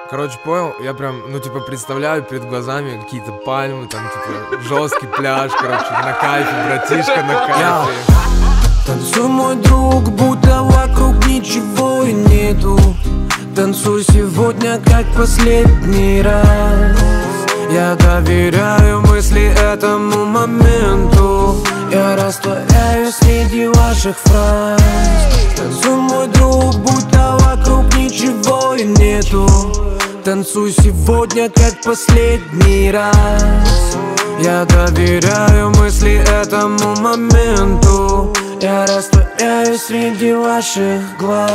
Короче, понял, я прям, ну, типа, представляю перед глазами какие-то пальмы, там, типа, жесткий пляж, короче, на кайфе, братишка, на кайфе. Танцуй, мой друг, будто вокруг ничего и нету. Танцуй сегодня, как последний раз. Я доверяю мысли этому моменту. Я растворяюсь среди ваших фраз. Танцуй, мой друг, будто вокруг ничего и нету. Танцуй сегодня, как последний раз. Я доверяю мысли этому моменту. Я растворяюсь среди ваших глаз.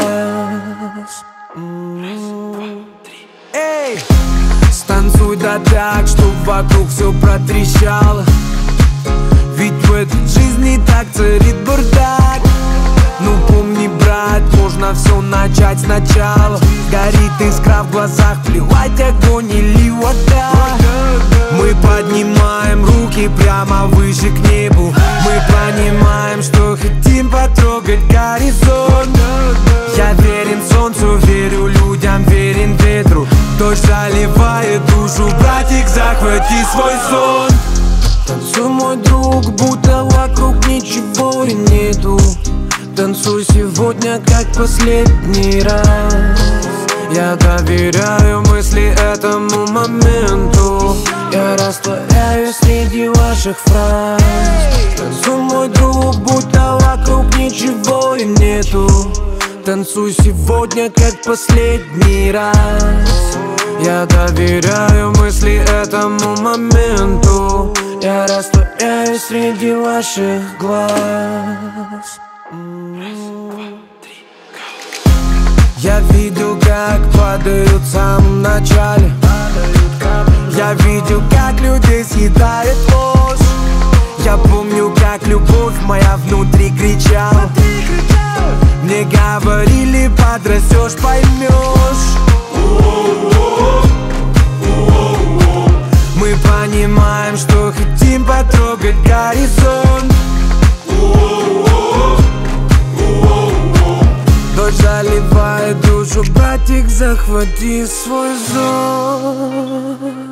Эй! Станцуй да так, чтоб вокруг все протрещало. Ведь в этой жизни так царит бардак. Ну помни, брат, можно все начать сначала. Горит искра в глазах, плевать огонь или вода. Мы поднимаем руки прямо выше к небу. Мы понимаем, что хотим потрогать горизонт. Я верен солнцу, верю людям, верен ветру. Дождь заливает душу, братик, захвати свой сон. Танцуй, мой друг, будто вокруг ничего и нету. Танцуй сегодня, как последний раз. Я доверяю мысли этому моменту. Я растворяюсь среди ваших фраз. Танцуй, мой друг, будто вокруг ничего и нету. Танцуй сегодня, как последний раз. Я доверяю мысли этому моменту. Я растворяюсь среди ваших глаз. Я видел, как падают в самом начале. Я видел, как людей съедает ложь. Я помню, как любовь моя внутри кричала. Мне говорили, подрастешь, поймешь. Мы понимаем, что хотим потрогать горизонт. Дождь заливает душу, братик, захвати свой зон.